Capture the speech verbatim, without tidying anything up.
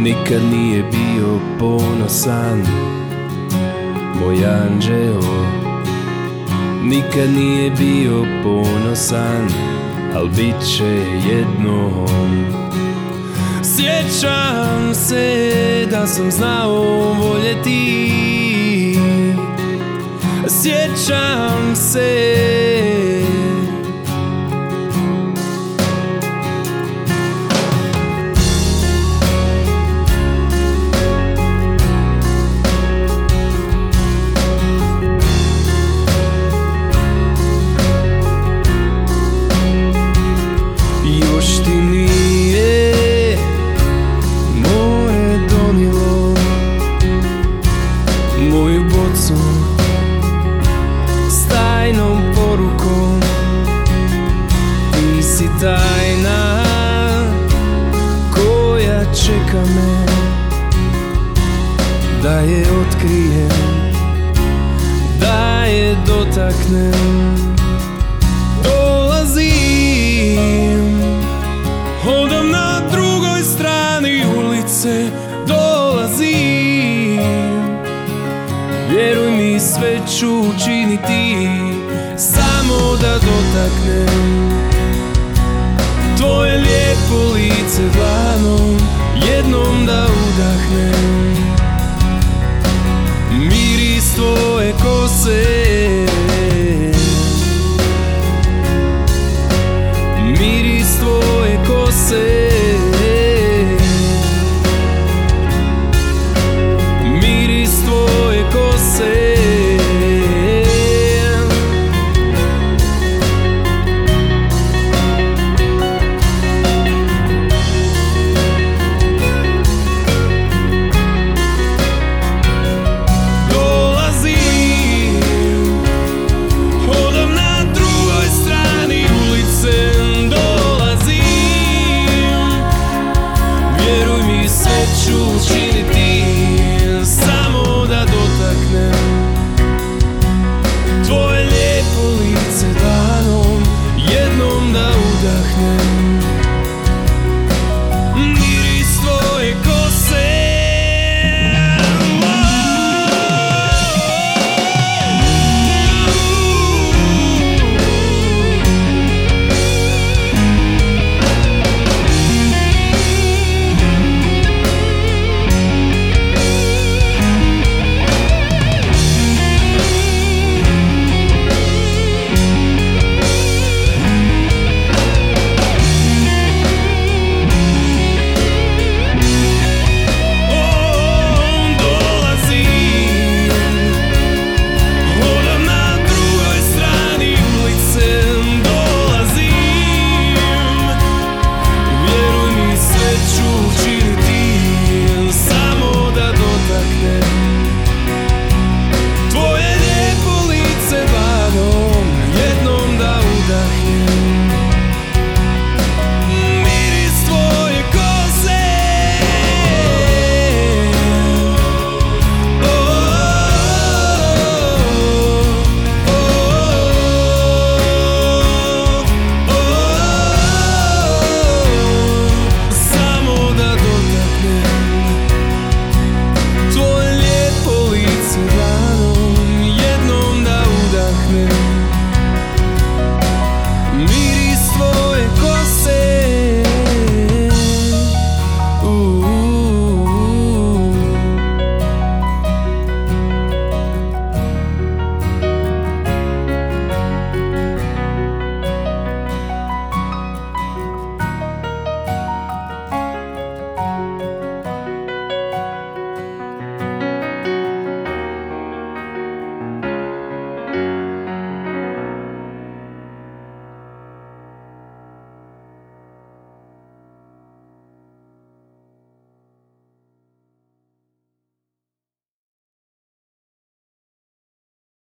Nikad nije bio ponosan moj anđeo, nikad nije bio ponosan, al bit će jednom. Sjećam se da sam znao voljeti, sjećam se s tajnom porukom. Ti si tajna koja čeka me da je otkrijem, da je dotaknem. Dolazim, hodam na drugoj strani ulice, dolazim, vjeruj mi sve ću učiniti samo da dotaknem tvoje lijepo lice dlanom, jednom da udahnem miris tvoje kose, miris tvoje kose, miris tvoje kose. Učiniti samo da dotaknem tvoje lijepo lice dlanom, jednom da udahnem